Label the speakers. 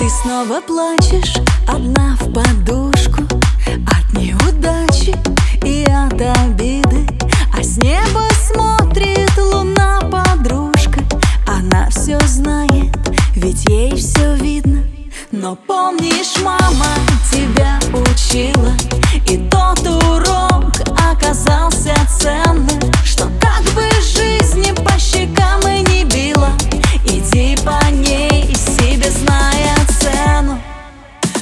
Speaker 1: Ты снова плачешь, одна в подушку, от неудачи и от обиды. А с неба смотрит луна, подружка. Она все знает, ведь ей все видно. Но помнишь, мама тебя учила, и тот урок оказался ценным, что